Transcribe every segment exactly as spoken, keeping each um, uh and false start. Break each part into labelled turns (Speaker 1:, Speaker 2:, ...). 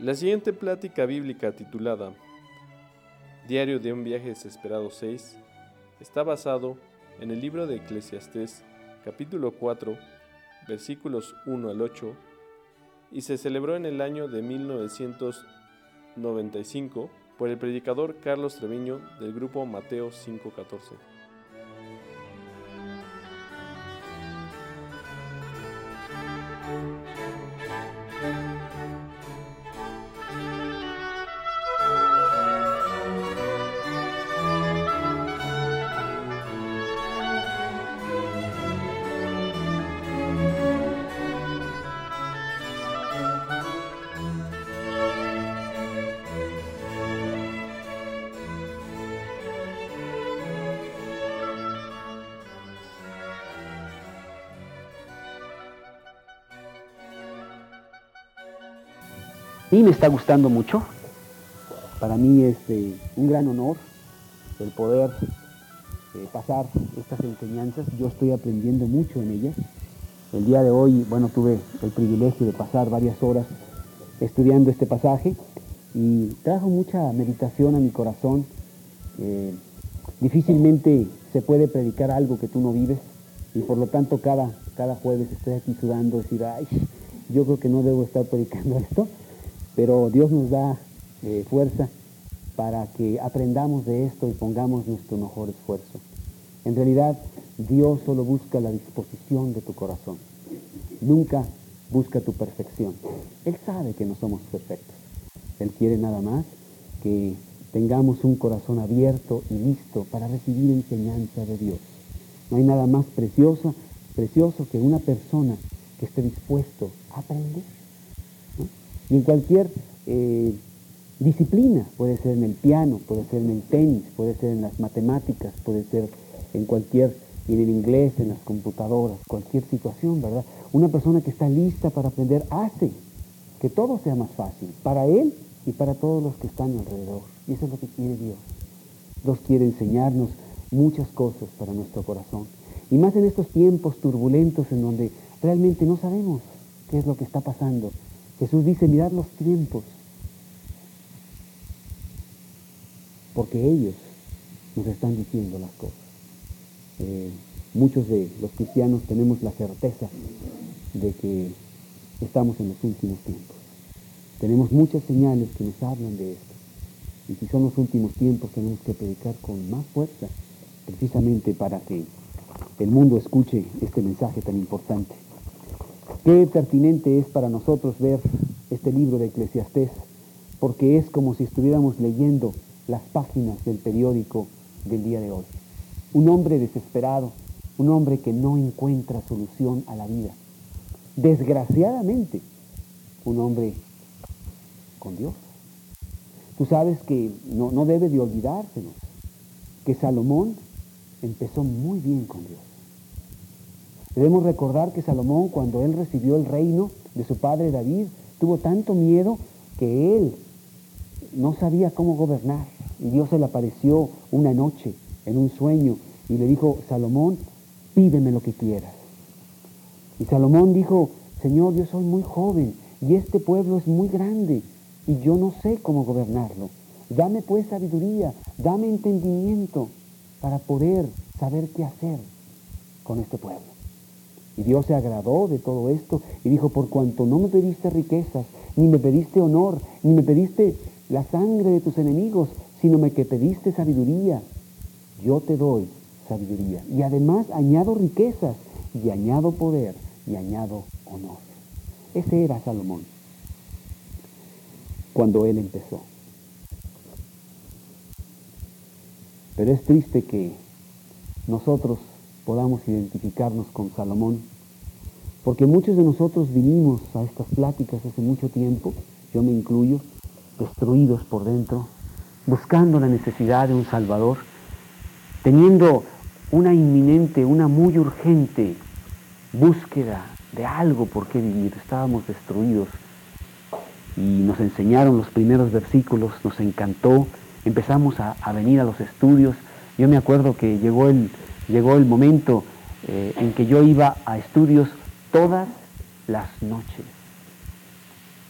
Speaker 1: La siguiente plática bíblica titulada Diario de un viaje desesperado seis está basado en el libro de Eclesiastés, capítulo cuatro, versículos uno al ocho, y se celebró en el año de mil novecientos noventa y cinco por el predicador Carlos Treviño del grupo Mateo cinco catorce.
Speaker 2: Sí, me está gustando mucho. Para mí es eh, un gran honor el poder eh, pasar estas enseñanzas. Yo estoy aprendiendo mucho en ellas. El día de hoy, bueno, tuve el privilegio de pasar varias horas estudiando este pasaje y trajo mucha meditación a mi corazón. Eh, difícilmente se puede predicar algo que tú no vives y por lo tanto cada, cada jueves estoy aquí sudando, decir, ay, yo creo que no debo estar predicando esto. Pero Dios nos da eh, fuerza para que aprendamos de esto y pongamos nuestro mejor esfuerzo. En realidad, Dios solo busca la disposición de tu corazón. Nunca busca tu perfección. Él sabe que no somos perfectos. Él quiere nada más que tengamos un corazón abierto y listo para recibir enseñanza de Dios. No hay nada más precioso, precioso que una persona que esté dispuesto a aprender. Y en cualquier eh, disciplina, puede ser en el piano, puede ser en el tenis, puede ser en las matemáticas, puede ser en cualquier, en el inglés, en las computadoras, cualquier situación, ¿verdad? Una persona que está lista para aprender hace que todo sea más fácil, para él y para todos los que están alrededor. Y eso es lo que quiere Dios. Dios quiere enseñarnos muchas cosas para nuestro corazón. Y más en estos tiempos turbulentos en donde realmente no sabemos qué es lo que está pasando. Jesús dice, mirad los tiempos, porque ellos nos están diciendo las cosas. Eh, muchos de los cristianos tenemos la certeza de que estamos en los últimos tiempos. Tenemos muchas señales que nos hablan de esto. Y si son los últimos tiempos, tenemos que predicar con más fuerza, precisamente para que el mundo escuche este mensaje tan importante. Qué pertinente es para nosotros ver este libro de Eclesiastés, porque es como si estuviéramos leyendo las páginas del periódico del día de hoy. Un hombre desesperado, un hombre que no encuentra solución a la vida. Desgraciadamente, un hombre con Dios. Tú sabes que no, no debe de olvidársenos que Salomón empezó muy bien con Dios. Debemos recordar que Salomón, cuando él recibió el reino de su padre David, tuvo tanto miedo que él no sabía cómo gobernar. Y Dios se le apareció una noche en un sueño y le dijo, Salomón, pídeme lo que quieras. Y Salomón dijo, Señor, yo soy muy joven y este pueblo es muy grande y yo no sé cómo gobernarlo. Dame pues sabiduría, dame entendimiento para poder saber qué hacer con este pueblo. Y Dios se agradó de todo esto y dijo, por cuanto no me pediste riquezas, ni me pediste honor, ni me pediste la sangre de tus enemigos, sino me que pediste sabiduría, yo te doy sabiduría. Y además añado riquezas, y añado poder, y añado honor. Ese era Salomón, cuando él empezó. Pero es triste que nosotros podamos identificarnos con Salomón, porque muchos de nosotros vinimos a estas pláticas hace mucho tiempo, yo me incluyo, destruidos por dentro, buscando la necesidad de un Salvador, teniendo una inminente, una muy urgente búsqueda de algo por qué vivir. Estábamos destruidos y nos enseñaron los primeros versículos, nos encantó, empezamos a, a venir a los estudios. Yo me acuerdo que llegó el Llegó el momento eh, en que yo iba a estudios todas las noches.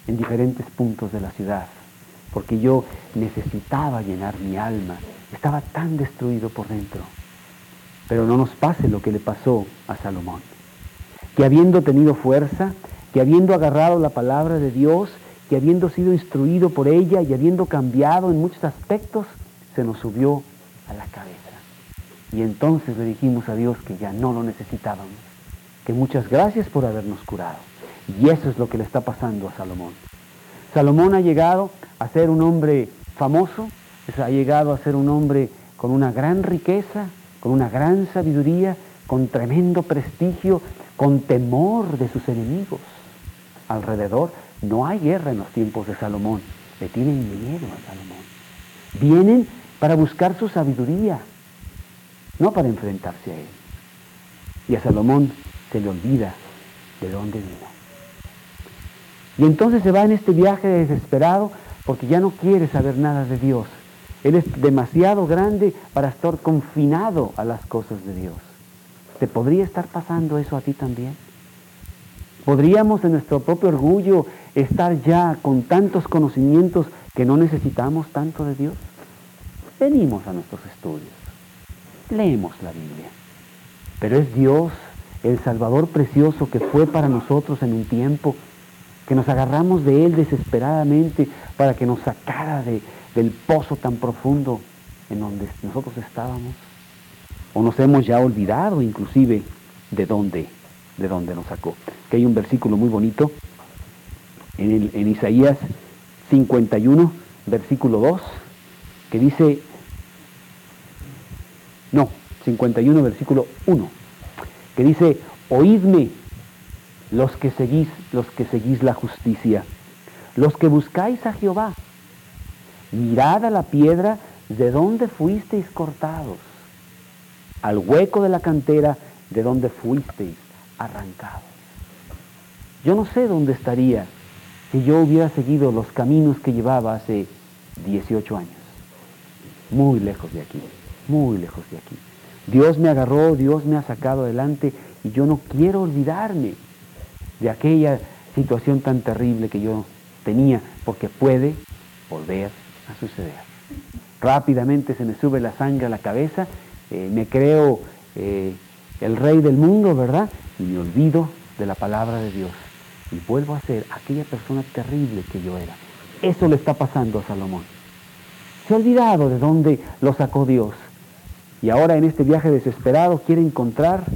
Speaker 2: en diferentes puntos de la ciudad, porque yo necesitaba llenar mi alma. Estaba tan destruido por dentro. Pero no nos pase lo que le pasó a Salomón, que habiendo tenido fuerza, que habiendo agarrado la palabra de Dios, que habiendo sido instruido por ella y habiendo cambiado en muchos aspectos, se nos subió a la cabeza. Y entonces le dijimos a Dios que ya no lo necesitábamos, que muchas gracias por habernos curado. Y eso es lo que le está pasando a Salomón. Salomón ha llegado a ser un hombre famoso, ha llegado a ser un hombre con una gran riqueza, con una gran sabiduría, con tremendo prestigio, con temor de sus enemigos. Alrededor no hay guerra en los tiempos de Salomón, le tienen miedo a Salomón. Vienen para buscar su sabiduría, no para enfrentarse a él. Y a Salomón se le olvida de dónde vino. Y entonces se va en este viaje desesperado porque ya no quiere saber nada de Dios. Él es demasiado grande para estar confinado a las cosas de Dios. ¿Te podría estar pasando eso a ti también? ¿Podríamos en nuestro propio orgullo estar ya con tantos conocimientos que no necesitamos tanto de Dios? Venimos a nuestros estudios, leemos la Biblia, pero es Dios, el Salvador precioso que fue para nosotros en un tiempo, que nos agarramos de Él desesperadamente para que nos sacara de, del pozo tan profundo en donde nosotros estábamos. O nos hemos ya olvidado inclusive de dónde, de dónde nos sacó. Que hay un versículo muy bonito en, el, en Isaías cincuenta y uno, versículo dos, que dice, no, cincuenta y uno, versículo uno, que dice, oídme los que seguís, los que seguís la justicia, los que buscáis a Jehová, mirad a la piedra de donde fuisteis cortados, al hueco de la cantera de donde fuisteis arrancados. Yo no sé dónde estaría si yo hubiera seguido los caminos que llevaba hace dieciocho años. Muy lejos de aquí, muy lejos de aquí. Dios me agarró, Dios me ha sacado adelante y yo no quiero olvidarme de aquella situación tan terrible que yo tenía, porque puede volver a suceder. Rápidamente se me sube la sangre a la cabeza, eh, me creo eh, el rey del mundo, ¿verdad? Y me olvido de la palabra de Dios y vuelvo a ser aquella persona terrible que yo era. Eso le está pasando a Salomón. Se ha olvidado de dónde lo sacó Dios y ahora en este viaje desesperado quiere encontrar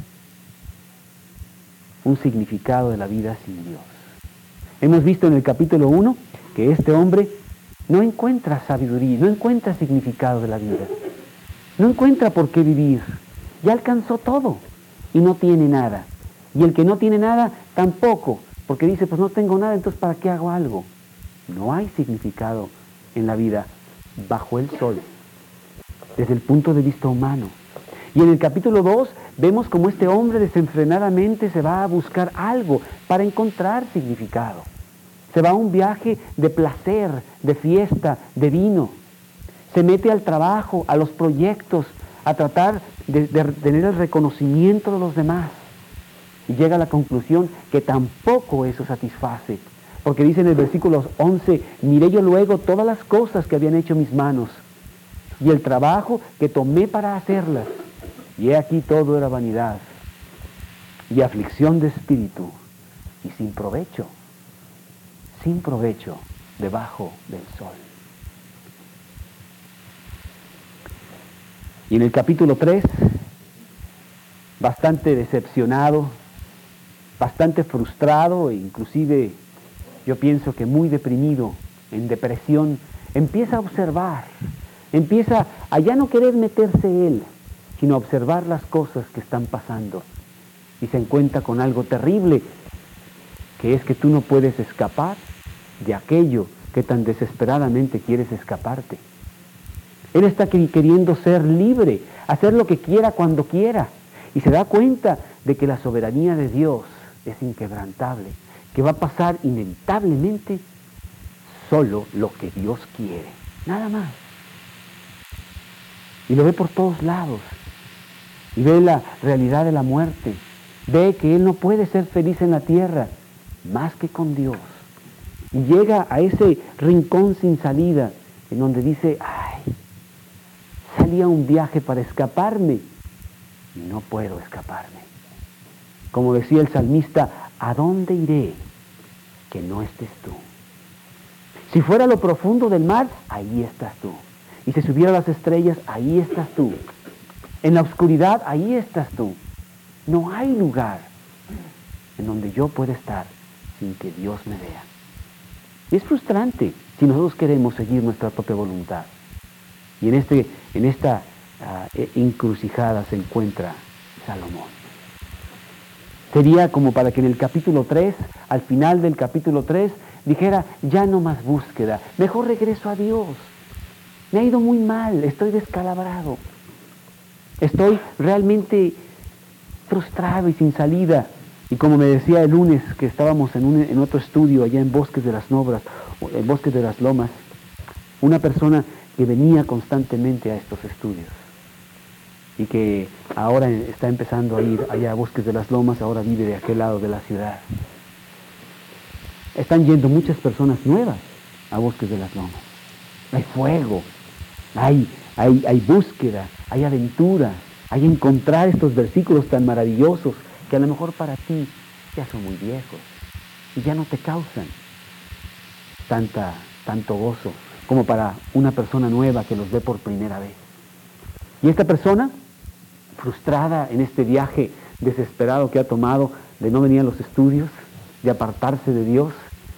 Speaker 2: un significado de la vida sin Dios. Hemos visto en el capítulo uno que este hombre no encuentra sabiduría, no encuentra significado de la vida, no encuentra por qué vivir, ya alcanzó todo y no tiene nada. Y el que no tiene nada tampoco, porque dice, pues no tengo nada, entonces ¿para qué hago algo? No hay significado en la vida bajo el sol, desde el punto de vista humano. Y en el capítulo dos vemos como este hombre desenfrenadamente se va a buscar algo para encontrar significado. Se va a un viaje de placer, de fiesta, de vino. Se mete al trabajo, a los proyectos, a tratar de, de tener el reconocimiento de los demás. Y llega a la conclusión que tampoco eso satisface. Porque dice en el versículo once, miré yo luego todas las cosas que habían hecho mis manos y el trabajo que tomé para hacerlas. Y he aquí todo era vanidad y aflicción de espíritu y sin provecho, sin provecho debajo del sol. Y en el capítulo tres, bastante decepcionado, bastante frustrado e inclusive yo pienso que muy deprimido, en depresión, empieza a observar, empieza a ya no querer meterse él, sino a observar las cosas que están pasando. Y se encuentra con algo terrible, que es que tú no puedes escapar de aquello que tan desesperadamente quieres escaparte. Él está queriendo ser libre, hacer lo que quiera cuando quiera, y se da cuenta de que la soberanía de Dios es inquebrantable, que va a pasar inevitablemente solo lo que Dios quiere, nada más. Y lo ve por todos lados, y ve la realidad de la muerte, ve que él no puede ser feliz en la tierra más que con Dios. Y llega a ese rincón sin salida, en donde dice, ay, salí a un viaje para escaparme y no puedo escaparme. Como decía el salmista, ¿a dónde iré que no estés tú? Si fuera lo profundo del mar, ahí estás tú. Y si subiera a las estrellas, ahí estás tú. En la oscuridad, ahí estás tú. No hay lugar en donde yo pueda estar sin que Dios me vea. Y es frustrante si nosotros queremos seguir nuestra propia voluntad. Y en, este, en esta uh, encrucijada se encuentra Salomón. Sería como para que en el capítulo tres, al final del capítulo tres, dijera, ya no más búsqueda, mejor regreso a Dios. Me ha ido muy mal, estoy descalabrado. Estoy realmente frustrado y sin salida. Y como me decía el lunes que estábamos en, un, en otro estudio allá en Bosques de las Nobras, en Bosques de las Lomas, una persona que venía constantemente a estos estudios y que ahora está empezando a ir allá a Bosques de las Lomas, ahora vive de aquel lado de la ciudad. Están yendo muchas personas nuevas a Bosques de las Lomas. Hay fuego, hay, hay, hay búsqueda, hay aventura, hay encontrar estos versículos tan maravillosos que a lo mejor para ti ya son muy viejos y ya no te causan tanta, tanto gozo como para una persona nueva que los ve por primera vez. Y esta persona, frustrada en este viaje desesperado que ha tomado de no venir a los estudios, de apartarse de Dios,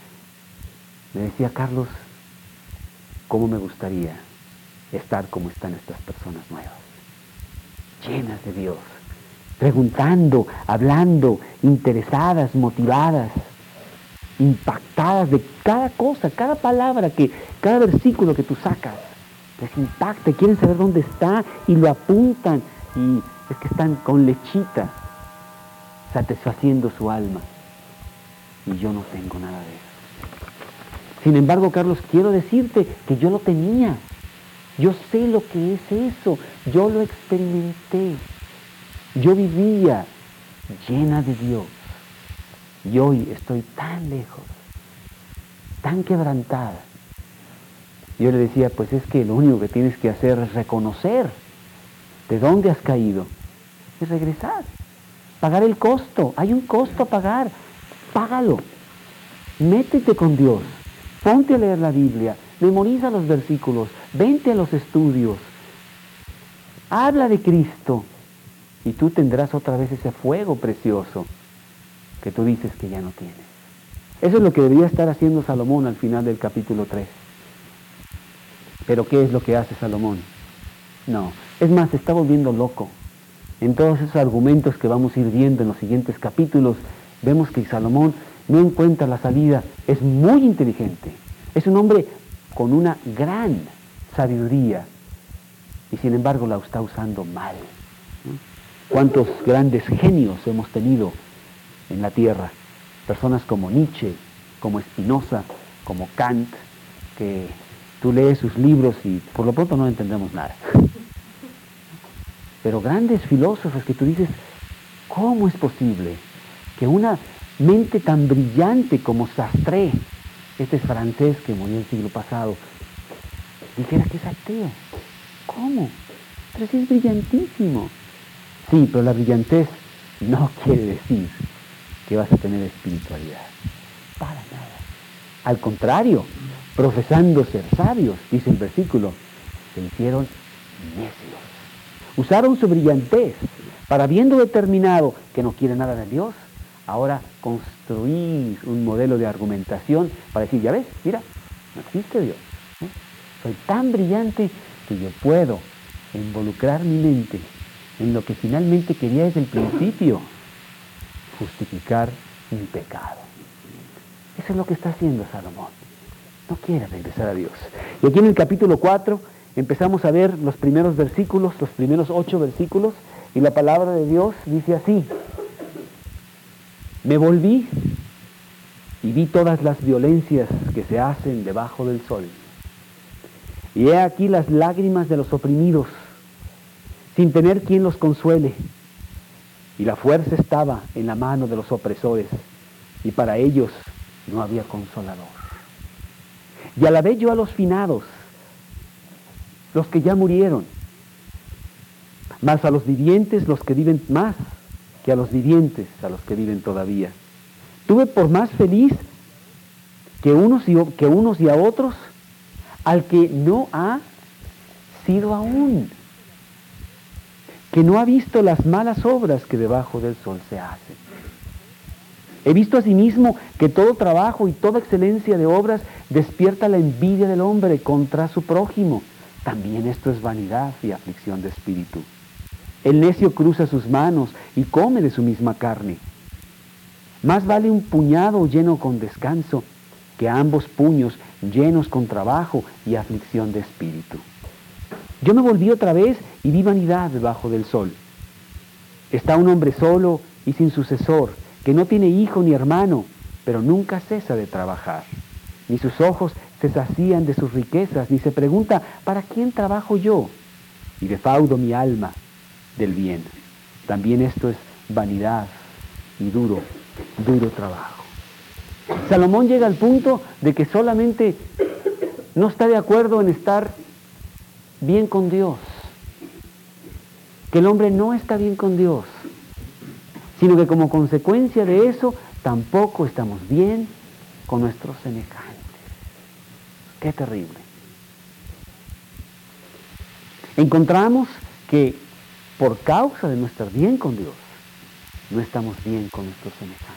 Speaker 2: me decía, Carlos, ¿cómo me gustaría estar como están estas personas nuevas? Llenas de Dios, preguntando, hablando, interesadas, motivadas, impactadas de cada cosa, cada palabra, que, cada versículo que tú sacas, les impacta, quieren saber dónde está y lo apuntan, y es que están con lechita, satisfaciendo su alma, y yo no tengo nada de eso. Sin embargo, Carlos, quiero decirte que yo lo tenía, yo sé lo que es eso, yo lo experimenté. Yo vivía llena de Dios y hoy estoy tan lejos, tan quebrantada. Yo le decía, pues es que lo único que tienes que hacer es reconocer de dónde has caído y regresar, pagar el costo. Hay un costo a pagar, págalo, métete con Dios, ponte a leer la Biblia, memoriza los versículos, vente a los estudios, habla de Cristo. Y tú tendrás otra vez ese fuego precioso que tú dices que ya no tienes. Eso es lo que debería estar haciendo Salomón al final del capítulo tres. Pero ¿qué es lo que hace Salomón? No, es más, se está volviendo loco. En todos esos argumentos que vamos a ir viendo en los siguientes capítulos, vemos que Salomón no encuentra la salida. Es muy inteligente. Es un hombre con una gran sabiduría y sin embargo la está usando mal. ¿Cuántos grandes genios hemos tenido en la tierra? Personas como Nietzsche, como Spinoza, como Kant, que tú lees sus libros y por lo pronto no entendemos nada. Pero grandes filósofos que tú dices, ¿cómo es posible que una mente tan brillante como Sartre, este es francés que murió el siglo pasado, dijera que es ateo? ¿Cómo? Pero sí es brillantísimo. Sí, pero la brillantez no quiere decir que vas a tener espiritualidad. Para nada. Al contrario, profesando ser sabios, dice el versículo, se hicieron necios. Usaron su brillantez para, habiendo determinado que no quiere nada de Dios, ahora construir un modelo de argumentación para decir, ya ves, mira, no existe Dios. ¿eh? Soy tan brillante que yo puedo involucrar mi mente en lo que finalmente quería desde el principio, justificar un pecado. Eso es lo que está haciendo Salomón. No quiere regresar a Dios. Y aquí en el capítulo cuatro empezamos a ver los primeros versículos, los primeros ocho versículos, y la palabra de Dios dice así: me volví y vi todas las violencias que se hacen debajo del sol. Y he aquí las lágrimas de los oprimidos, sin tener quien los consuele. Y la fuerza estaba en la mano de los opresores, y para ellos no había consolador. y alabé yo a los finados, los que ya murieron, mas a los vivientes, los que viven más que a los vivientes, a los que viven todavía. Tuve por más feliz que unos y, que unos y a otros al que no ha sido aún, que no ha visto las malas obras que debajo del sol se hacen. He visto asimismo que todo trabajo y toda excelencia de obras despierta la envidia del hombre contra su prójimo. También esto es vanidad y aflicción de espíritu. El necio cruza sus manos y come de su misma carne. Más vale un puñado lleno con descanso que ambos puños llenos con trabajo y aflicción de espíritu. Yo me volví otra vez y vi vanidad debajo del sol. Está un hombre solo y sin sucesor, que no tiene hijo ni hermano, pero nunca cesa de trabajar. Ni sus ojos se sacían de sus riquezas, ni se pregunta, ¿para quién trabajo yo? Y defraudo mi alma del bien. También esto es vanidad y duro, duro trabajo. Salomón llega al punto de que solamente no está de acuerdo en estar bien con Dios, que el hombre no está bien con Dios, sino que como consecuencia de eso tampoco estamos bien con nuestros semejantes. ¡Qué terrible! Encontramos que por causa de no estar bien con Dios, no estamos bien con nuestros semejantes.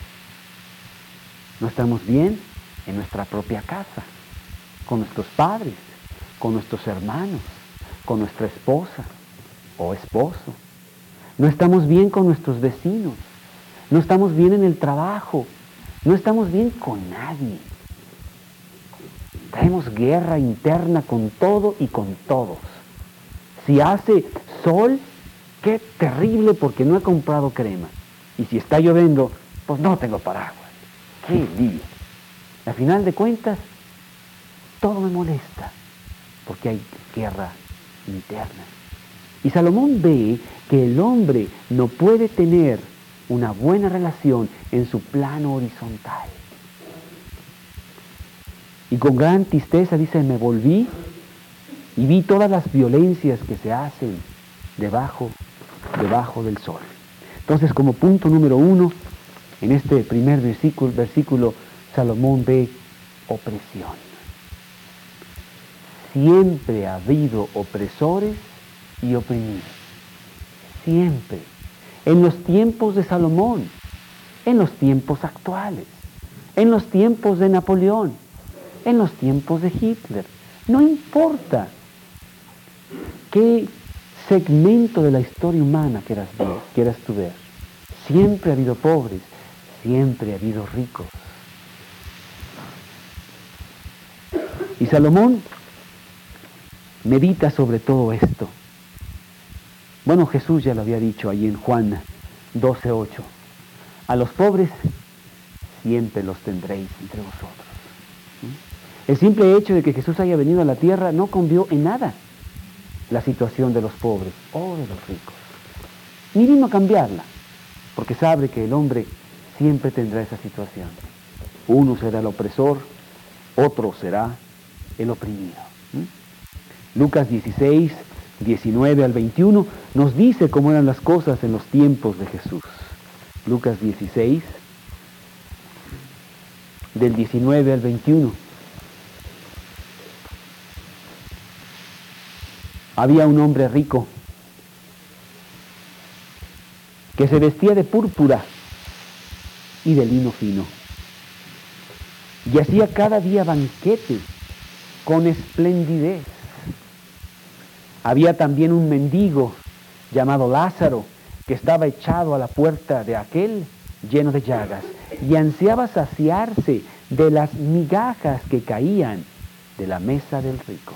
Speaker 2: No estamos bien en nuestra propia casa, con nuestros padres, con nuestros hermanos, con nuestra esposa o esposo. No estamos bien con nuestros vecinos, no estamos bien en el trabajo, no estamos bien con nadie. Traemos guerra interna con todo y con todos. Si hace sol, qué terrible porque no he comprado crema. Y si está lloviendo, pues no tengo paraguas. ¡Qué lío! Al final de cuentas, todo me molesta porque hay guerra interna. Y Salomón ve que el hombre no puede tener una buena relación en su plano horizontal. Y con gran tristeza dice, me volví y vi todas las violencias que se hacen debajo, debajo del sol. Entonces, como punto número uno, en este primer versículo, versículo Salomón ve opresión. Siempre ha habido opresores y oprimidos. Siempre. En los tiempos de Salomón, en los tiempos actuales, en los tiempos de Napoleón, en los tiempos de Hitler. No importa qué segmento de la historia humana quieras ver, quieras tú ver. Siempre ha habido pobres, siempre ha habido ricos. Y Salomón medita sobre todo esto. Bueno, Jesús ya lo había dicho ahí en Juan doce ocho. A los pobres siempre los tendréis entre vosotros. El simple hecho de que Jesús haya venido a la tierra no cambió en nada la situación de los pobres o de los ricos. Ni vino a cambiarla, porque sabe que el hombre siempre tendrá esa situación. Uno será el opresor, otro será el oprimido. ¿Mm? Lucas dieciséis, diecinueve al veintiuno nos dice cómo eran las cosas en los tiempos de Jesús. Lucas dieciséis, del diecinueve al veintiuno. Había un hombre rico que se vestía de púrpura y de lino fino y hacía cada día banquete con esplendidez. Había también un mendigo llamado Lázaro que estaba echado a la puerta de aquel lleno de llagas y ansiaba saciarse de las migajas que caían de la mesa del rico.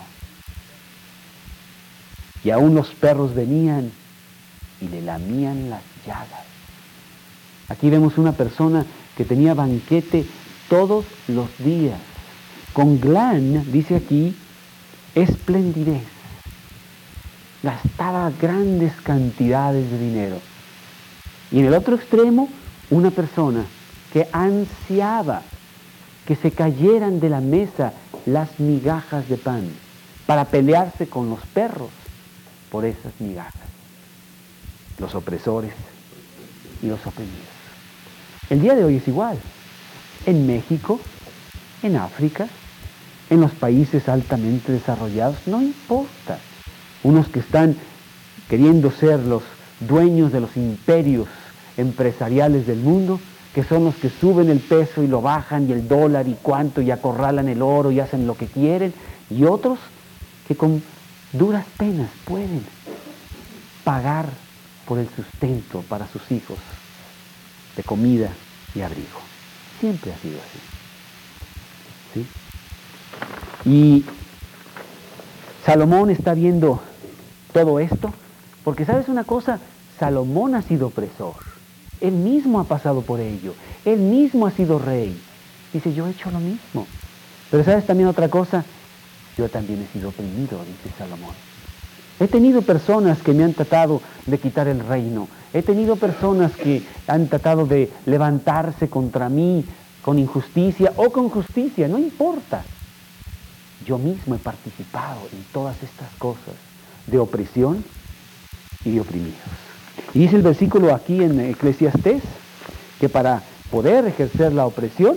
Speaker 2: Y aún los perros venían y le lamían las llagas. Aquí vemos una persona que tenía banquete todos los días, con gran, dice aquí, esplendidez. Gastaba grandes cantidades de dinero. Y en el otro extremo, una persona que ansiaba que se cayeran de la mesa las migajas de pan, para pelearse con los perros por esas migajas. Los opresores y los oprimidos. El día de hoy es igual. En México, en África, en los países altamente desarrollados, no importa. Unos que están queriendo ser los dueños de los imperios empresariales del mundo, que son los que suben el peso y lo bajan, y el dólar y cuánto, y acorralan el oro y hacen lo que quieren, y otros que con duras penas pueden pagar por el sustento para sus hijos de comida y abrigo. Siempre ha sido así. ¿Sí? Y Salomón está viendo todo esto, porque ¿sabes una cosa? Salomón ha sido opresor. Él mismo ha pasado por ello. Él mismo ha sido rey. Dice, yo he hecho lo mismo. Pero ¿sabes también otra cosa? Yo también he sido oprimido, dice Salomón. He tenido personas que me han tratado de quitar el reino. He tenido personas que han tratado de levantarse contra mí con injusticia o con justicia, no importa. Yo mismo he participado en todas estas cosas de opresión y de oprimidos. Y dice el versículo aquí en Eclesiastés que para poder ejercer la opresión,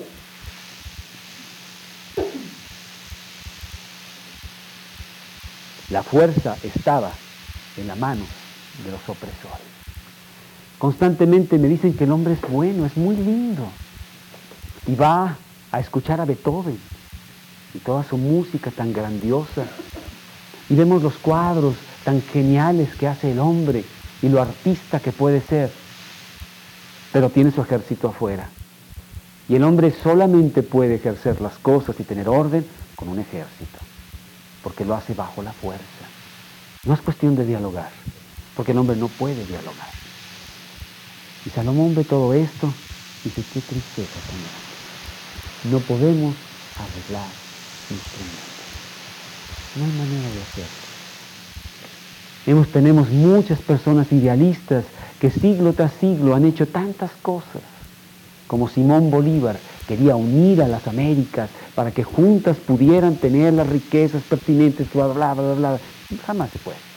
Speaker 2: la fuerza estaba en la mano de los opresores. Constantemente me dicen que el hombre es bueno, es muy lindo. Y va a escuchar a Beethoven y toda su música tan grandiosa. Y vemos los cuadros tan geniales que hace el hombre y lo artista que puede ser. Pero tiene su ejército afuera. Y el hombre solamente puede ejercer las cosas y tener orden con un ejército. Porque lo hace bajo la fuerza. No es cuestión de dialogar, porque el hombre no puede dialogar. Y Salomón ve todo esto y dice, qué tristeza, Señor. No podemos arreglar instrumentos. No hay manera de hacerlo. Hemos, tenemos muchas personas idealistas que siglo tras siglo han hecho tantas cosas, como Simón Bolívar quería unir a las Américas para que juntas pudieran tener las riquezas pertinentes, bla, bla, bla, bla, bla. Jamás se puede.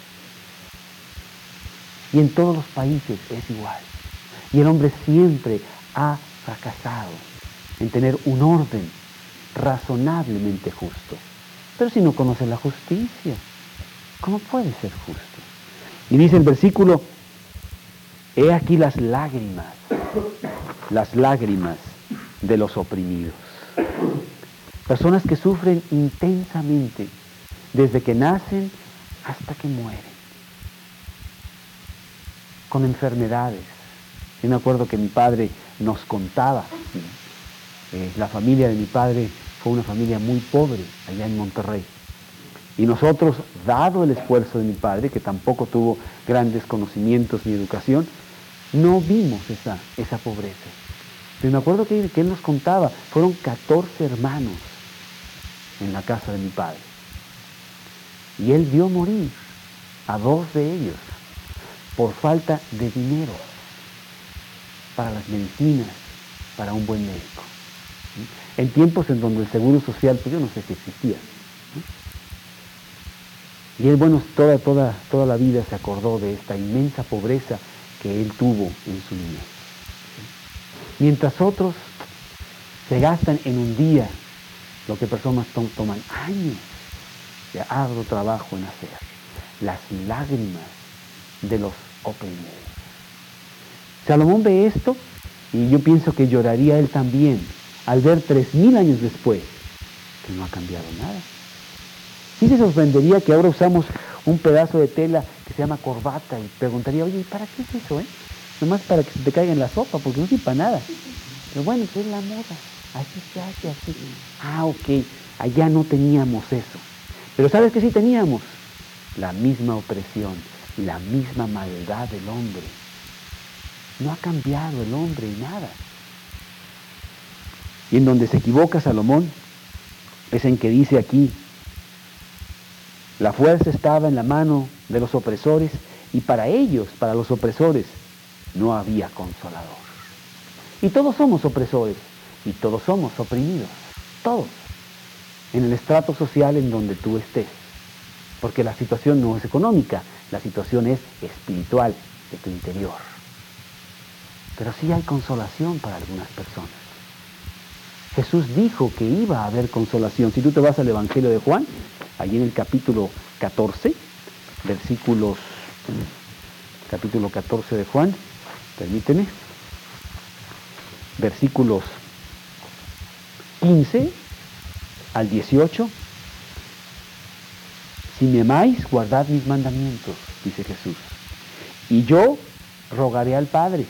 Speaker 2: Y en todos los países es igual. Y el hombre siempre ha fracasado en tener un orden razonablemente justo. Pero si no conoce la justicia, ¿cómo puede ser justo? Y dice el versículo, he aquí las lágrimas, las lágrimas de los oprimidos. Personas que sufren intensamente desde que nacen hasta que mueren. Con enfermedades. Yo me acuerdo que mi padre nos contaba, eh, la familia de mi padre fue una familia muy pobre allá en Monterrey. Y nosotros, dado el esfuerzo de mi padre, que tampoco tuvo grandes conocimientos ni educación, no vimos esa, esa pobreza. Pero me acuerdo que, que él nos contaba, fueron catorce hermanos en la casa de mi padre. Y él vio morir a dos de ellos por falta de dinero para las medicinas, para un buen médico. En tiempos en donde el seguro social, pues yo no sé si existía. Y él, bueno, toda, toda, toda la vida se acordó de esta inmensa pobreza que él tuvo en su niñez. Mientras otros se gastan en un día lo que personas toman años de arduo trabajo en hacer. Las lágrimas de los oprimidos. Salomón ve esto y yo pienso que lloraría él también al ver tres mil años después que no ha cambiado nada. Sí se sorprendería que ahora usamos un pedazo de tela que se llama corbata y preguntaría, oye, ¿y para qué es eso, eh? Nomás para que se te caiga en la sopa, porque no sirve para nada. Pero bueno, pues es la moda, así se hace, así. Ah, ok, allá no teníamos eso. Pero ¿sabes qué sí teníamos? La misma opresión, la misma maldad del hombre. No ha cambiado el hombre en nada. Y en donde se equivoca Salomón es en que dice aquí, la fuerza estaba en la mano de los opresores y para ellos, para los opresores, no había consolador. Y todos somos opresores y todos somos oprimidos, todos. en el estrato social en donde tú estés. Porque la situación no es económica, la situación es espiritual, de tu interior. Pero sí hay consolación para algunas personas. Jesús dijo que iba a haber consolación. Si tú te vas al Evangelio de Juan, allí en el capítulo catorce, versículos, capítulo catorce de Juan, permíteme, versículos quince al dieciocho. Si me amáis, guardad mis mandamientos, dice Jesús. Y yo rogaré al Padre,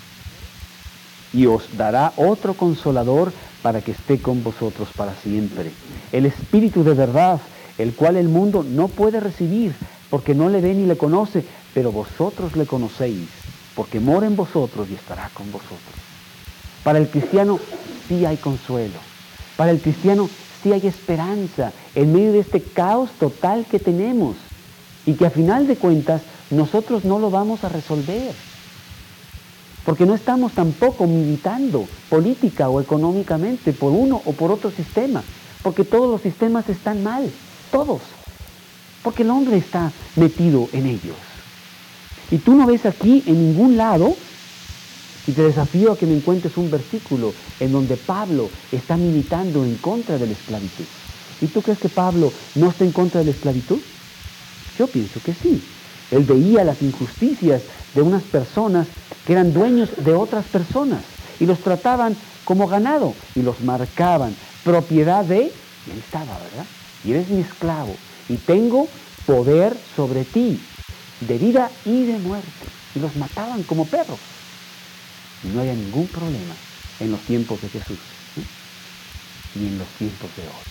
Speaker 2: y os dará otro consolador para que esté con vosotros para siempre. El Espíritu de verdad, el cual el mundo no puede recibir, porque no le ve ni le conoce, pero vosotros le conocéis, porque mora en vosotros y estará con vosotros. Para el cristiano sí hay consuelo. Para el cristiano sí hay esperanza en medio de este caos total que tenemos y que a final de cuentas nosotros no lo vamos a resolver. Porque no estamos tampoco militando política o económicamente por uno o por otro sistema, porque todos los sistemas están mal, todos, porque el hombre está metido en ellos. Y tú no ves aquí en ningún lado, y te desafío a que me encuentres un versículo en donde Pablo está militando en contra de la esclavitud. ¿Y tú crees que Pablo no está en contra de la esclavitud? Yo pienso que sí. Él veía las injusticias de unas personas que eran dueños de otras personas y los trataban como ganado y los marcaban propiedad de, y él estaba, ¿verdad? Y eres mi esclavo y tengo poder sobre ti, de vida y de muerte. Y los mataban como perros. Y no había ningún problema en los tiempos de Jesús, ¿eh? Ni en los tiempos de hoy.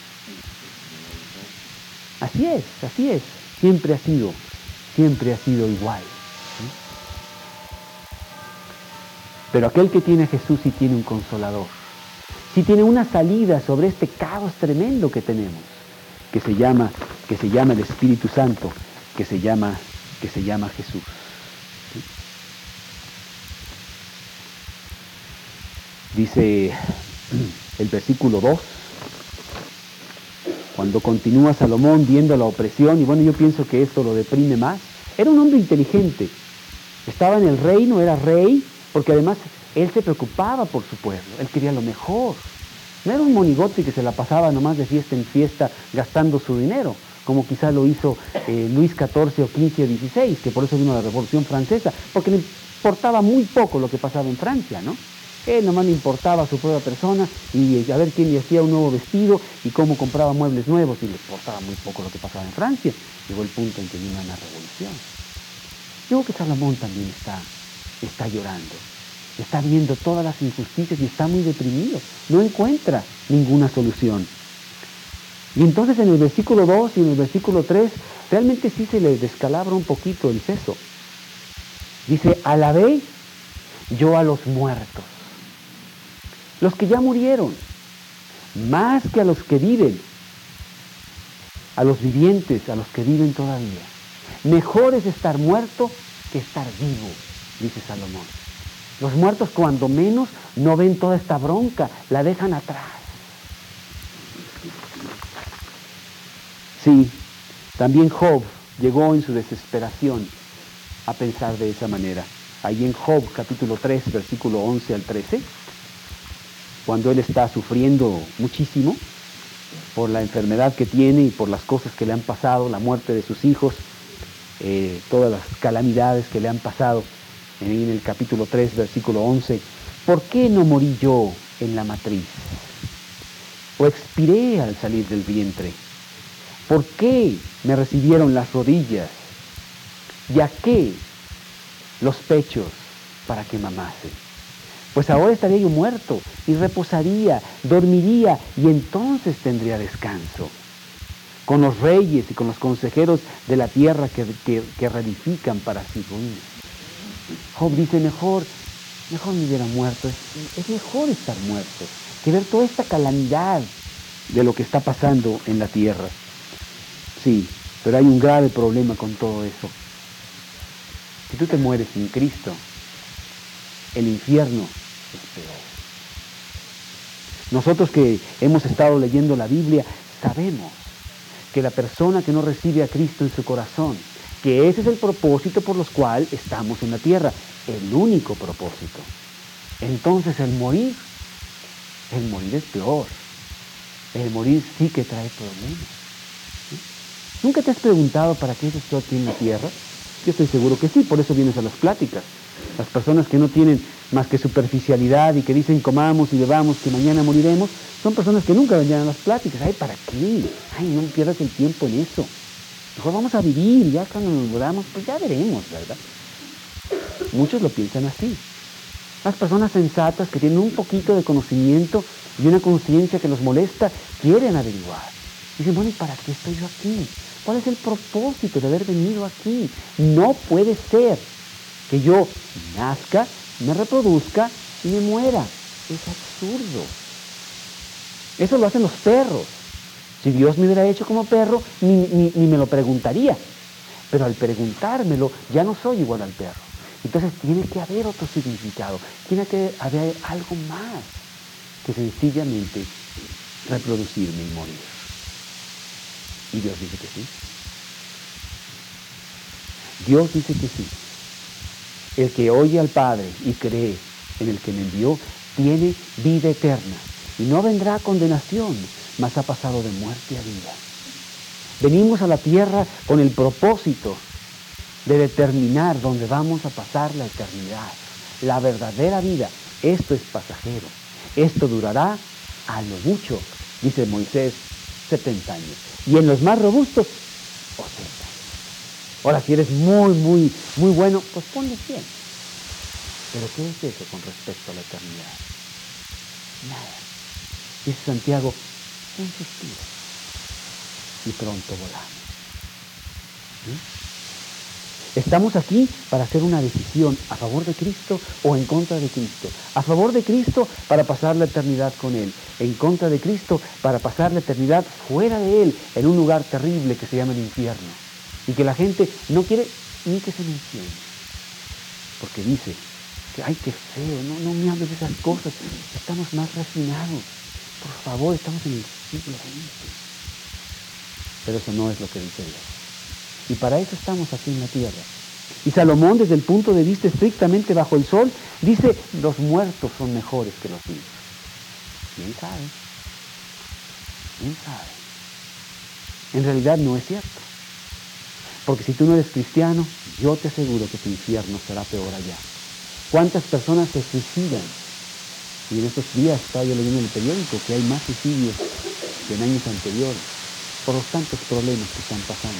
Speaker 2: Así es, así es. Siempre ha sido, siempre ha sido igual. ¿eh? Pero aquel que tiene a Jesús sí tiene un consolador. Sí tiene una salida sobre este caos tremendo que tenemos, que se llama, que se llama el Espíritu Santo, que se llama, que se llama Jesús. ¿sí? Dice el versículo dos, cuando continúa Salomón viendo la opresión, y bueno, yo pienso que esto lo deprime más. Era un hombre inteligente, estaba en el reino, era rey, porque además él se preocupaba por su pueblo, él quería lo mejor. No era un monigote que se la pasaba nomás de fiesta en fiesta gastando su dinero, como quizás lo hizo eh, Luis catorce o quince o dieciséis, que por eso vino la Revolución Francesa, porque le importaba muy poco lo que pasaba en Francia, ¿no? Él nomás le importaba a su propia persona y a ver quién le hacía un nuevo vestido y cómo compraba muebles nuevos, y le importaba muy poco lo que pasaba en Francia. Llegó el punto en que vino una revolución. Yo creo que Salomón también está, está llorando, está viendo todas las injusticias y está muy deprimido, no encuentra ninguna solución. Y entonces en el versículo dos y en el versículo tres realmente sí se le descalabra un poquito el seso. Dice, alabé yo a los muertos, los que ya murieron, más que a los que viven, a los vivientes, a los que viven todavía. Mejor es estar muerto que estar vivo, dice Salomón. Los muertos cuando menos no ven toda esta bronca, la dejan atrás. Sí, también Job llegó en su desesperación a pensar de esa manera. Ahí en Job capítulo tres, versículo once al trece, cuando él está sufriendo muchísimo por la enfermedad que tiene y por las cosas que le han pasado, la muerte de sus hijos, eh, todas las calamidades que le han pasado, en el capítulo tres, versículo once, ¿por qué no morí yo en la matriz? ¿O expiré al salir del vientre? ¿Por qué me recibieron las rodillas? ¿Y a qué los pechos para que mamase? Pues ahora estaría yo muerto y reposaría, dormiría y entonces tendría descanso. Con los reyes y con los consejeros de la tierra que, que, que reedifican para sí ruinas. Job dice, mejor, mejor me hubiera muerto. Es, es mejor estar muerto que ver toda esta calamidad de lo que está pasando en la tierra. Sí, pero hay un grave problema con todo eso. Si tú te mueres sin Cristo, el infierno es peor. Nosotros que hemos estado leyendo la Biblia, sabemos que la persona que no recibe a Cristo en su corazón, que ese es el propósito por los cual estamos en la tierra, el único propósito. Entonces el morir, el morir es peor. El morir sí que trae problemas. ¿Sí? ¿Nunca te has preguntado para qué eres tú aquí en la tierra? Yo estoy seguro que sí, por eso vienes a las pláticas. Las personas que no tienen más que superficialidad y que dicen comamos y bebamos que mañana moriremos, son personas que nunca vendrían a las pláticas. Ay, ¿para qué? Ay, no pierdas el tiempo en eso. Mejor vamos a vivir, ya cuando nos muramos, pues ya veremos, ¿verdad? Muchos lo piensan así. Las personas sensatas que tienen un poquito de conocimiento y una conciencia que los molesta, quieren averiguar. Dicen, bueno, ¿y para qué estoy yo aquí? ¿Cuál es el propósito de haber venido aquí? No puede ser que yo nazca, me reproduzca y me muera. Es absurdo. Eso lo hacen los perros. Si Dios me hubiera hecho como perro, ni, ni, ni me lo preguntaría. Pero al preguntármelo, ya no soy igual al perro. Entonces tiene que haber otro significado. Tiene que haber algo más que sencillamente reproducirme y morir. Y Dios dice que sí. Dios dice que sí. El que oye al Padre y cree en el que me envió, tiene vida eterna. Y no vendrá condenación, mas ha pasado de muerte a vida. Venimos a la tierra con el propósito de determinar dónde vamos a pasar la eternidad, la verdadera vida. Esto es pasajero. Esto durará a lo mucho, dice Moisés, setenta años. Y en los más robustos, ochenta. Ahora, si eres muy, muy, muy bueno, pues ponle cien. Pero ¿qué es eso con respecto a la eternidad? Nada. Dice Santiago, un suspiro. Y pronto volamos. ¿Sí? Estamos aquí para hacer una decisión a favor de Cristo o en contra de Cristo. A favor de Cristo para pasar la eternidad con Él. En contra de Cristo para pasar la eternidad fuera de Él, en un lugar terrible que se llama el infierno. Y que la gente no quiere ni que se mencione. Porque dice que, ay, qué feo, no, no me hables de esas cosas. Estamos más refinados. Por favor, estamos en el siglo veinte. Pero eso no es lo que dice Dios. Y para eso estamos aquí en la tierra. Y Salomón, desde el punto de vista estrictamente bajo el sol, dice, los muertos son mejores que los vivos. ¿Quién sabe? ¿Quién sabe? En realidad no es cierto. Porque si tú no eres cristiano, yo te aseguro que tu infierno será peor allá. ¿Cuántas personas se suicidan? Y en estos días estaba yo leyendo en el periódico que hay más suicidios que en años anteriores por los tantos problemas que están pasando.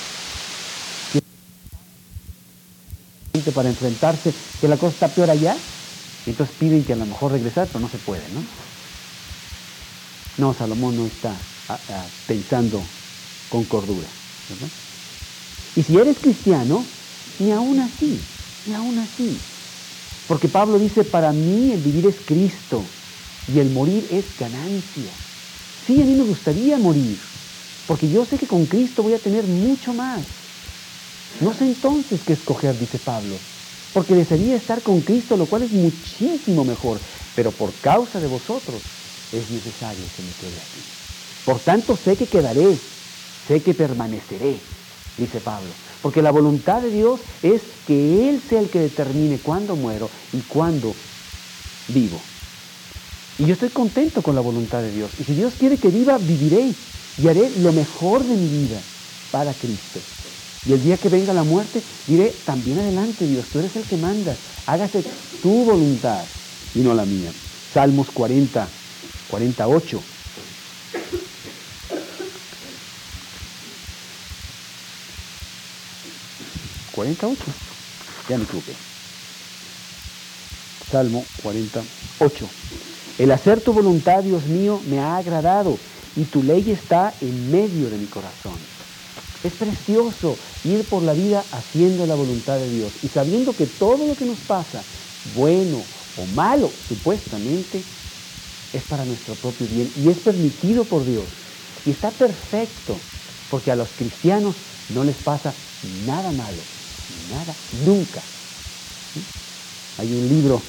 Speaker 2: Para enfrentarse que la cosa está peor allá, y entonces piden que a lo mejor regresar, pero no se puede, ¿no? No, Salomón no está a, a, pensando con cordura, ¿verdad? Y si eres cristiano, ni aún así, ni aún así. Porque Pablo dice, para mí el vivir es Cristo y el morir es ganancia. Sí, a mí me gustaría morir, porque yo sé que con Cristo voy a tener mucho más. No sé entonces qué escoger, dice Pablo, porque desearía estar con Cristo, lo cual es muchísimo mejor, pero por causa de vosotros es necesario que me quede aquí. Por tanto, sé que quedaré, sé que permaneceré, dice Pablo, porque la voluntad de Dios es que Él sea el que determine cuándo muero y cuándo vivo. Y yo estoy contento con la voluntad de Dios. Y si Dios quiere que viva, viviré y haré lo mejor de mi vida para Cristo. Y el día que venga la muerte, diré, también adelante Dios, tú eres el que mandas, hágase tu voluntad y no la mía. Salmos cuarenta, cuarenta y ocho. cuarenta y ocho, ya me equivoqué. Salmo cuarenta y ocho. El hacer tu voluntad, Dios mío, me ha agradado y tu ley está en medio de mi corazón. Es precioso ir por la vida haciendo la voluntad de Dios y sabiendo que todo lo que nos pasa, bueno o malo, supuestamente, es para nuestro propio bien y es permitido por Dios. Y está perfecto, porque a los cristianos no les pasa nada malo, nada, nunca. ¿Sí? Hay un libro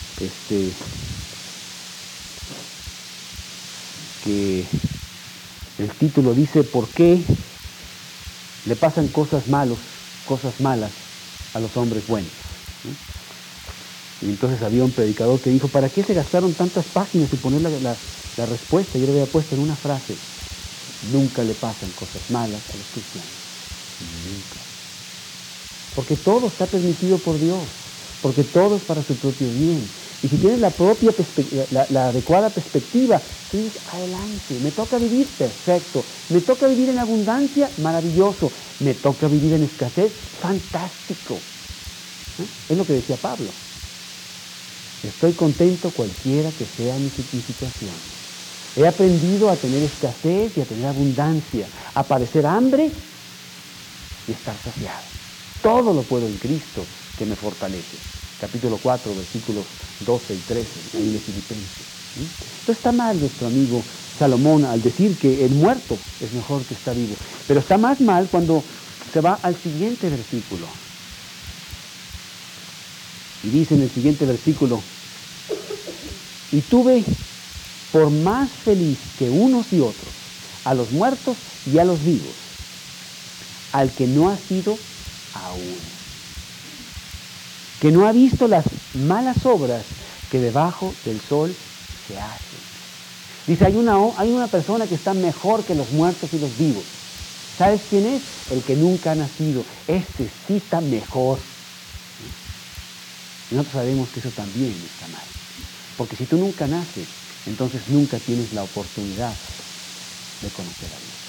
Speaker 2: este, que El título dice, ¿por qué le pasan cosas malos, cosas malas a los hombres buenos? ¿Sí? Y entonces había un predicador que dijo, ¿para qué se gastaron tantas páginas y poner la, la, la respuesta? Yo le había puesto en una frase, nunca le pasan cosas malas a los cristianos. Nunca. Porque todo está permitido por Dios, porque todo es para su propio bien. Y si tienes la propia la, la adecuada perspectiva, tú dices, adelante, me toca vivir, perfecto. Me toca vivir en abundancia, maravilloso. Me toca vivir en escasez, fantástico. ¿Eh? Es lo que decía Pablo. Estoy contento cualquiera que sea mi situación. He aprendido a tener escasez y a tener abundancia, a padecer hambre y estar saciado. Todo lo puedo en Cristo que me fortalece. Capítulo cuatro, versículos doce y trece, ahí de Filipenses. ¿Sí? Entonces está mal nuestro amigo Salomón al decir que el muerto es mejor que está vivo. Pero está más mal cuando se va al siguiente versículo. Y dice en el siguiente versículo, y tuve por más feliz que unos y otros, a los muertos y a los vivos, al que no ha sido aún, que no ha visto las malas obras que debajo del sol se hacen. Dice, hay una, hay una persona que está mejor que los muertos y los vivos. ¿Sabes quién es? El que nunca ha nacido. Este sí está mejor. Y nosotros sabemos que eso también está mal. Porque si tú nunca naces, entonces nunca tienes la oportunidad de conocer a Dios.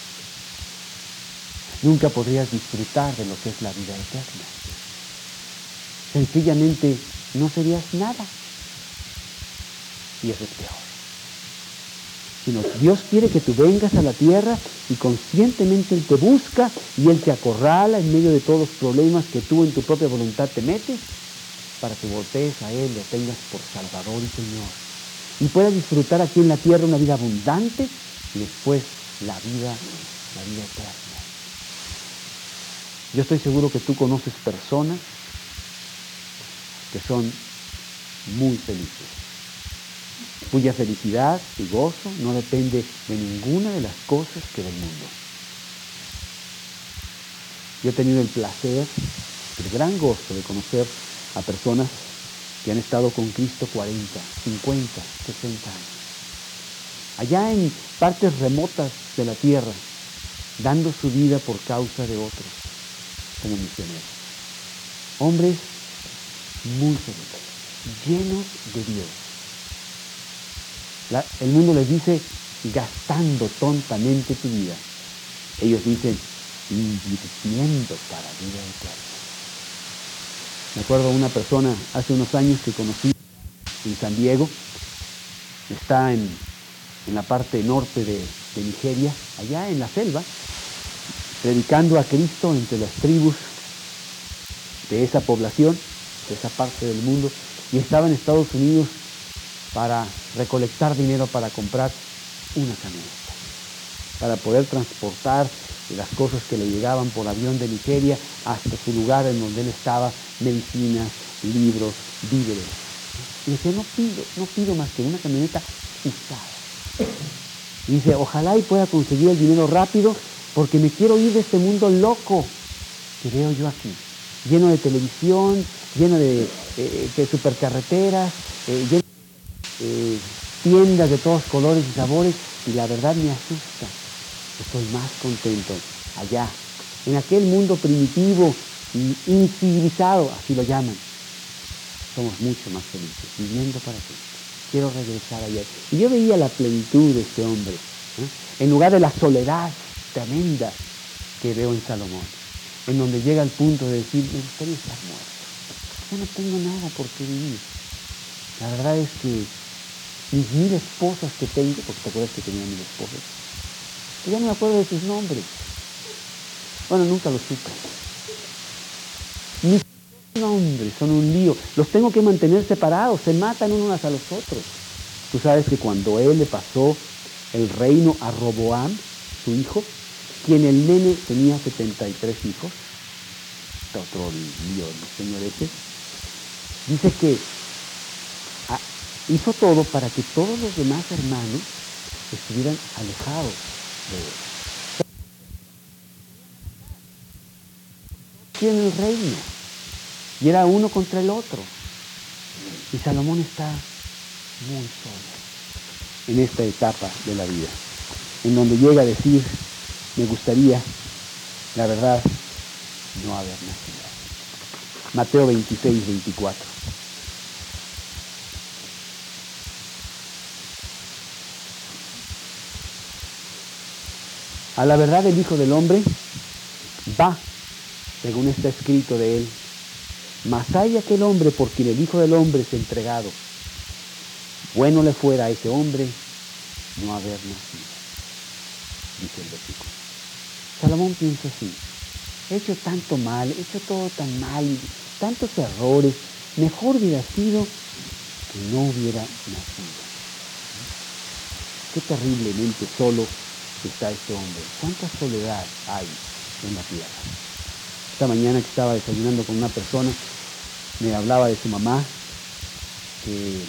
Speaker 2: Nunca podrías disfrutar de lo que es la vida eterna. Sencillamente no serías nada. Y eso es peor. Sino Dios quiere que tú vengas a la tierra y conscientemente Él te busca y Él te acorrala en medio de todos los problemas que tú en tu propia voluntad te metes para que voltees a Él, lo tengas por Salvador y Señor. Y puedas disfrutar aquí en la tierra una vida abundante y después la vida, la vida eterna. Yo estoy seguro que tú conoces personas que son muy felices, cuya felicidad y gozo no depende de ninguna de las cosas que del mundo. Yo he tenido el placer, el gran gozo de conocer a personas que han estado con Cristo cuarenta, cincuenta, sesenta años, allá en partes remotas de la tierra, dando su vida por causa de otros, como misioneros. Hombres muy felices, llenos de Dios. La, el mundo les dice, gastando tontamente tu vida. Ellos dicen, invirtiendo para vida eterna. Me acuerdo de una persona hace unos años que conocí en San Diego. Está en, en la parte norte de, de Nigeria, allá en la selva, predicando a Cristo entre las tribus de esa población, de esa parte del mundo, y estaba en Estados Unidos para recolectar dinero para comprar una camioneta, para poder transportar las cosas que le llegaban por avión de Nigeria hasta su lugar en donde él estaba, medicinas, libros, víveres. Y decía, no pido, no pido más que una camioneta usada. Y dice, ojalá y pueda conseguir el dinero rápido porque me quiero ir de este mundo loco que veo yo aquí, lleno de televisión, lleno de, eh, de supercarreteras, eh, lleno de eh, tiendas de todos colores y sabores, y la verdad me asusta. Estoy más contento allá, en aquel mundo primitivo y incivilizado, así lo llaman. Somos mucho más felices, viviendo para Cristo. Quiero regresar allá. Y yo veía la plenitud de este hombre, ¿eh? En lugar de la soledad tremenda que veo en Salomón, en donde llega al punto de decir, me gustaría estar muerto. Ya no tengo nada por qué vivir. La verdad es que mis mil esposas que tengo, porque te acuerdas que tenía mil esposas, ya no me acuerdo de sus nombres. Bueno, nunca los supe. Mis nombres son un lío. Los tengo que mantener separados. Se matan unos a los otros. Tú sabes que cuando él le pasó el reino a Roboam, su hijo, quien el nene tenía setenta y tres hijos, otro lío, los señores, dice que hizo todo para que todos los demás hermanos estuvieran alejados Tiene el reino y era uno contra el otro. Y Salomón está muy solo en esta etapa de la vida, en donde llega a decir, me gustaría, la verdad, no haber nacido. Mateo veintiséis, veinticuatro. A la verdad el Hijo del Hombre va, según está escrito de él, mas hay aquel hombre por quien el Hijo del Hombre es entregado. Bueno le fuera a ese hombre no haber nacido, dice el versículo. Salomón piensa así, he hecho tanto mal, he hecho todo tan mal, tantos errores, mejor hubiera sido que no hubiera nacido. Qué terriblemente solo está este hombre, cuánta soledad hay en la tierra. Esta mañana que estaba desayunando con una persona, me hablaba de su mamá, que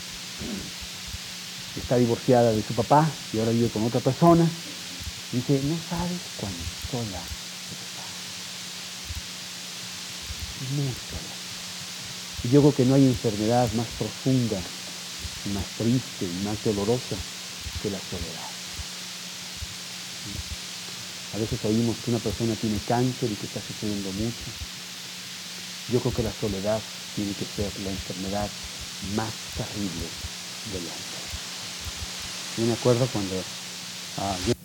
Speaker 2: está divorciada de su papá y ahora vive con otra persona. Dice, no sabes cuán sola está. Muy sola. Y yo creo que no hay enfermedad más profunda, y más triste y más dolorosa que la soledad. A veces oímos que una persona tiene cáncer y que está sufriendo mucho. Yo creo que la soledad tiene que ser la enfermedad más terrible del hombre. Yo me acuerdo cuando ah, yo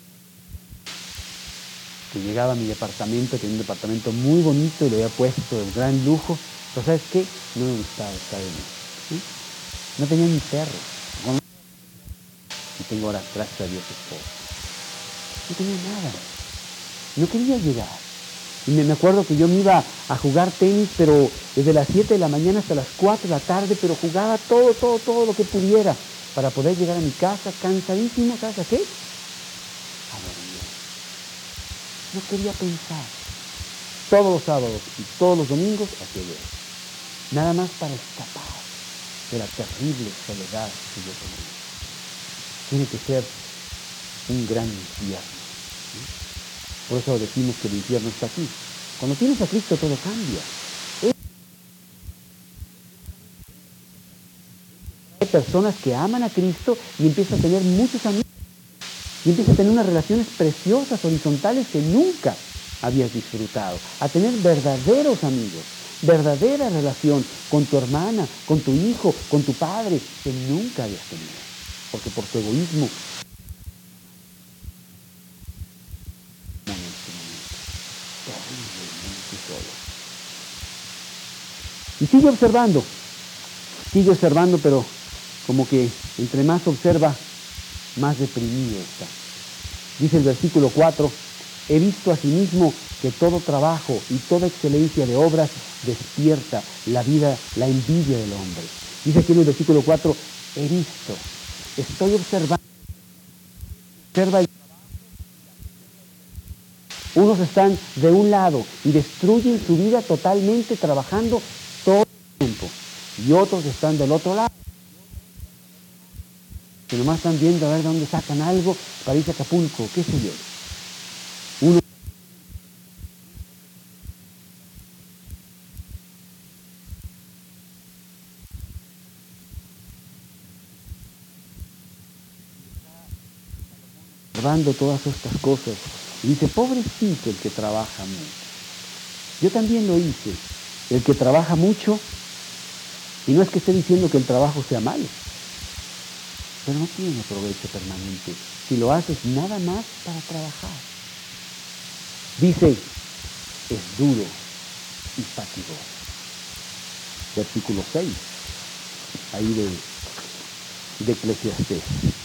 Speaker 2: que llegaba a mi departamento, tenía un departamento muy bonito y lo había puesto de gran lujo, pero ¿sabes qué? No me gustaba estar en él. ¿Sí? No tenía ni perro. Bueno, y tengo ahora, gracias a Dios, esposa. No tenía nada. No quería llegar. Y me acuerdo que yo me iba a jugar tenis, pero desde las siete de la mañana hasta las cuatro de la tarde, pero jugaba todo, todo, todo lo que pudiera para poder llegar a mi casa cansadísimo, ¿sabes a qué? A dormir. No quería pensar. Todos los sábados y todos los domingos hacía yo. Nada más para escapar de la terrible soledad que yo tenía. Tiene que ser un gran infierno. Por eso decimos que el infierno está aquí. Cuando tienes a Cristo todo cambia. Hay personas que aman a Cristo y empiezan a tener muchos amigos. Y empiezan a tener unas relaciones preciosas, horizontales que nunca habías disfrutado. A tener verdaderos amigos, verdadera relación con tu hermana, con tu hijo, con tu padre, que nunca habías tenido. Porque por tu egoísmo y sigue observando, sigue observando, pero como que entre más observa, más deprimido está. Dice el versículo cuatro, he visto asimismo que todo trabajo y toda excelencia de obras despierta la vida, la envidia del hombre. Dice aquí en el versículo cuatro, he visto, estoy observando, observa el unos están de un lado y destruyen su vida totalmente trabajando todo el tiempo. Y otros están del otro lado. Que nomás están viendo a ver de dónde sacan algo para irse a Acapulco, qué sé yo. Uno observando todas estas cosas. Y dice, pobrecito el que trabaja mucho. Yo también lo hice. El que trabaja mucho, y no es que esté diciendo que el trabajo sea malo, pero no tiene provecho permanente si lo haces nada más para trabajar. Dice, es duro y fatigoso. Versículo seis, ahí de, de Eclesiastés.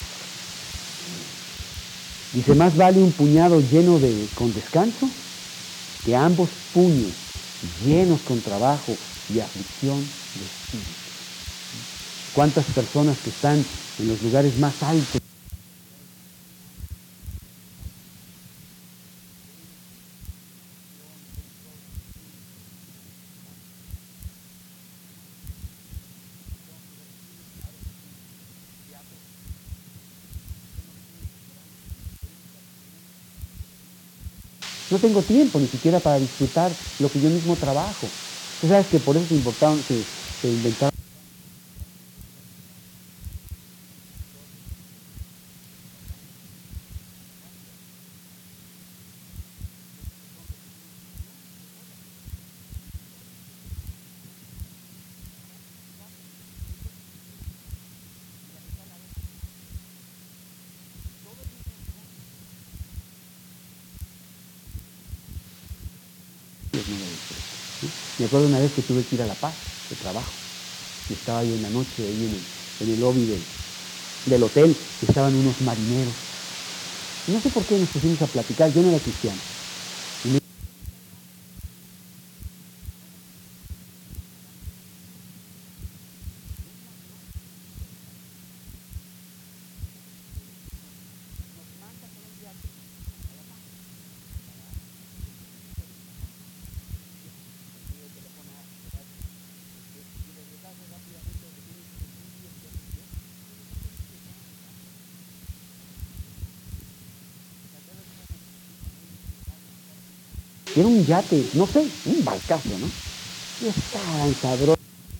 Speaker 2: Dice, más vale un puñado lleno de, con descanso que ambos puños llenos con trabajo y aflicción de espíritu. ¿Cuántas personas que están en los lugares más altos no tengo tiempo ni siquiera para disfrutar lo que yo mismo trabajo. Tú sabes que por eso se, importaron, se, se inventaron. Me acuerdo una vez que tuve que ir a La Paz de trabajo y estaba ahí en la noche, ahí en el, en el lobby del, del hotel, y estaban unos marineros. Y no sé por qué nos pusimos a platicar, yo no era cristiano. Y me era un yate, no sé, un barcazo, ¿no? Y estaban sabrosos.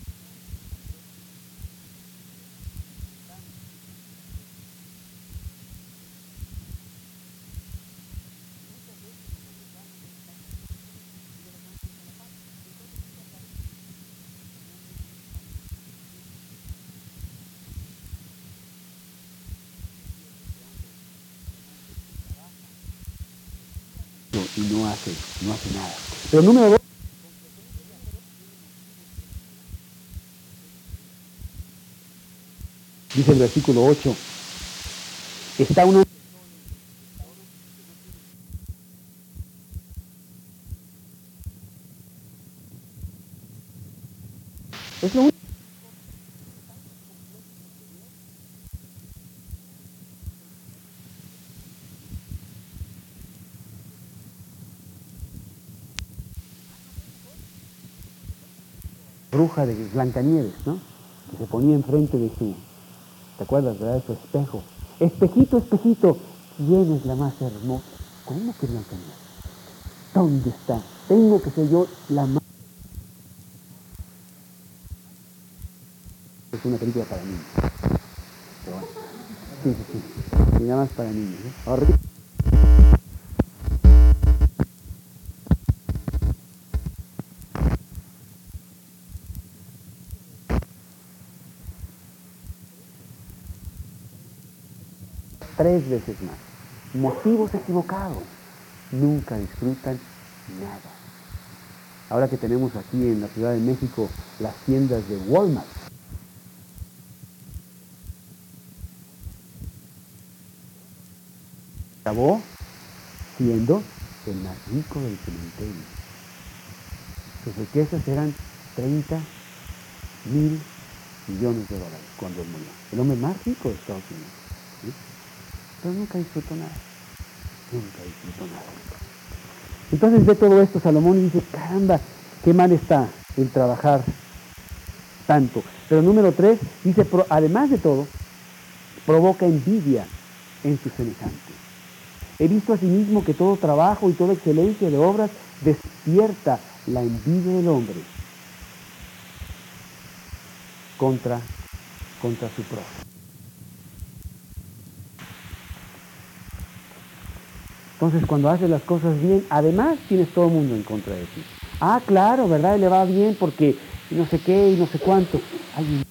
Speaker 2: Y no hace, no hace nada. Pero número dos, dice el versículo ocho, está uno. Es lo único. Bruja de Blancanieves, ¿no? Que se ponía enfrente de su, ¿te acuerdas, verdad? De su espejo. Espejito, espejito, ¿quién es la más hermosa? ¿Cómo que Blancanieves? ¿Dónde está? Tengo que ser yo la más. Es una película para niños. Pero bueno, sí, sí, sí. Se llama para niños, ¿eh? Ahora, tres veces más. Motivos equivocados. Nunca disfrutan nada. Ahora que tenemos aquí en la Ciudad de México las tiendas de Walmart, acabó siendo el más rico del cementerio. Sus riquezas eran treinta mil millones de dólares cuando él murió. El hombre más rico de Estados Unidos. ¿Sí? Pero nunca disfrutó nada. Nunca disfrutó nada. Entonces ve todo esto Salomón y dice, caramba, qué mal está el trabajar tanto. Pero número tres, dice, además de todo, provoca envidia en sus semejantes. He visto asimismo que todo trabajo y toda excelencia de obras despierta la envidia del hombre contra, contra su prójimo. Entonces, cuando haces las cosas bien, además tienes todo el mundo en contra de ti. Ah, claro, ¿verdad? Y le va bien porque no sé qué y no sé cuánto. Hay un...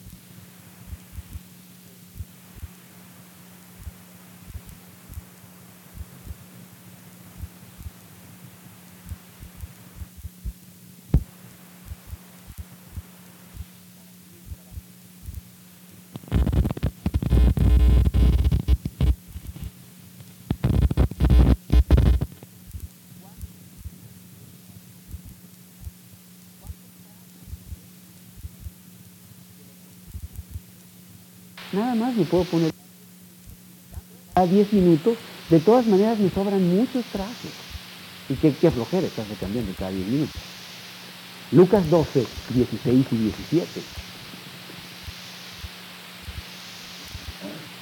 Speaker 2: Nada más me puedo poner a diez minutos. De todas maneras me sobran muchos trazos. Y qué, qué flojera estás cambiando cada diez minutos. Lucas doce, dieciséis y diecisiete.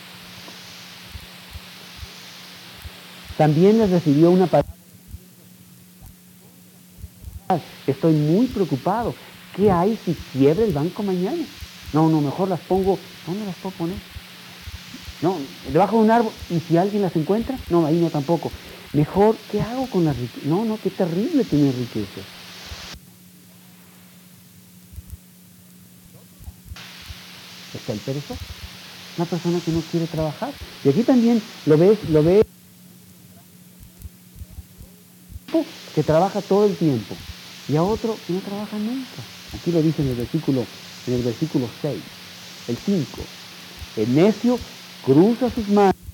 Speaker 2: También les recibió una palabra Estoy muy preocupado. ¿Qué hay si quiebra el banco mañana? No, no, mejor las pongo. ¿Dónde las puedo poner? No, debajo de un árbol. ¿Y si alguien las encuentra? No, ahí no tampoco. Mejor, ¿qué hago con las riquezas? No, no, qué terrible tener riquezas. Está el perezoso, una persona que no quiere trabajar. Y aquí también lo ves, lo ves, que trabaja todo el tiempo. Y a otro que no trabaja nunca. Aquí lo dice en el versículo, en el versículo seis, el cinco. El necio cruza sus manos